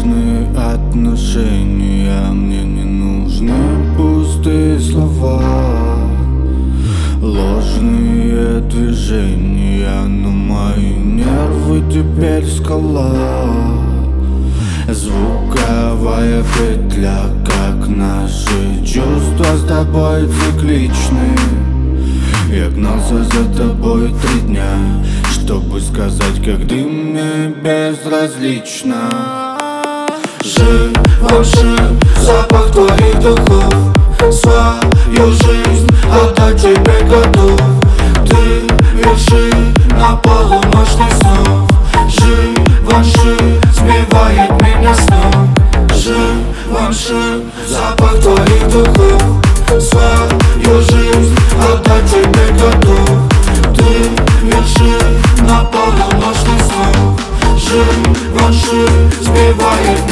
Ложные отношения, мне не нужны пустые слова. Ложные движения, но мои нервы теперь скала. Звуковая петля, как наши чувства с тобой цикличны. Я гнался за тобой 3 дня, чтобы сказать, как ты мне безразлична. Живоши, запах твоих духов, свою жизнь отдать тебе готов. Ты вершина полуночных снов, Живоши сбивает меня с ног. Живоши, запах твоих духов, свою жизнь отдать тебе готов. Ты вершина полуночных снов, Живоши сбивает